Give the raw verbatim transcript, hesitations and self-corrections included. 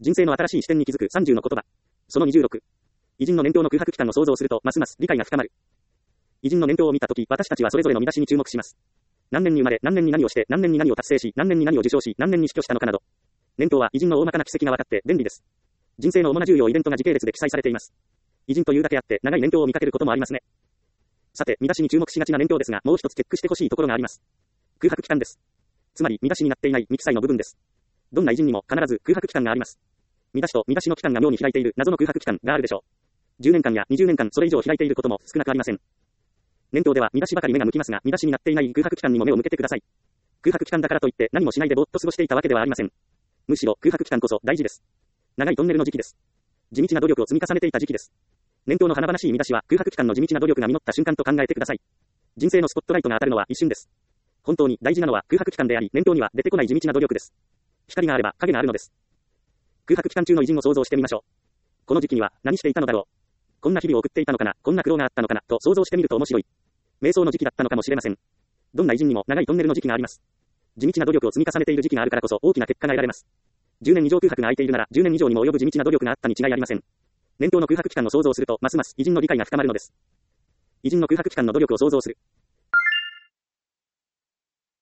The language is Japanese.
人生の新しい視点に気づくさんじゅうの言葉。そのにじゅうろく。偉人の年表の空白期間を想像すると、ますます理解が深まる。偉人の年表を見たとき、私たちはそれぞれの見出しに注目します。何年に生まれ、何年に何をして、何年に何を達成し、何年に何を受賞し、何年に死去したのかなど。年表は偉人の大まかな軌跡が分かって便利です。人生の主な重要イベントが時系列で記載されています。偉人というだけあって、長い年表を見かけることもありますね。さて、見出しに注目しがちな年表ですが、もう一つチェックしてほしいところがあります。空白期間です。つまり、見出しになっていない未記載の部分です。どんな偉人にも必ず空白期間があります。見出しと見出しの期間が妙に開いている謎の空白期間があるでしょう。じゅうねんかんやにじゅうねんかんそれ以上開いていることも少なくありません。年表では見出しばかり目が向きますが、見出しになっていない空白期間にも目を向けてください。空白期間だからといって何もしないでぼーっと過ごしていたわけではありません。むしろ空白期間こそ大事です。長いトンネルの時期です。地道な努力を積み重ねていた時期です。年表の華々しい見出しは空白期間の地道な努力が実った瞬間と考えてください。人生のスポットライトが当たるのは一瞬です。本当に大事なのは空白期間であり、年表には出てこない地道な努力です。光があれば影があるのです。空白期間中の偉人を想像してみましょう。この時期には何していたのだろう。こんな日々を送っていたのかな、こんな苦労があったのかな、と想像してみると面白い。瞑想の時期だったのかもしれません。どんな偉人にも長いトンネルの時期があります。地道な努力を積み重ねている時期があるからこそ大きな結果が得られます。じゅうねん以上空白が空いているなら、じゅうねん以上にも及ぶ地道な努力があったに違いありません。年表の空白期間を想像すると、ますます偉人の理解が深まるのです。偉人の空白期間の努力を想像する。